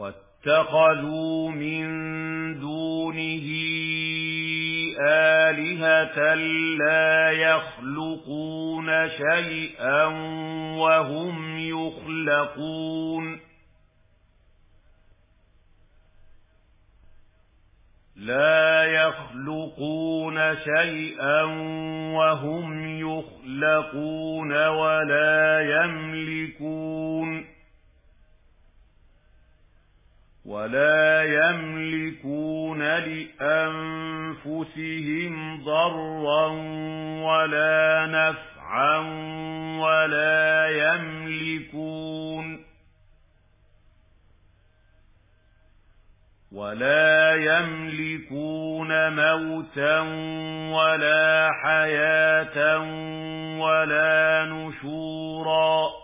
واتخذوا من دونه آلهة لا يخلقون شيئا وهم يخلقون لا يخلقون شيئا وهم يخلقون ولا يملكون لأنفسهم ضرا ولا نفعا ولا يملكون موتا ولا حياة ولا نشورا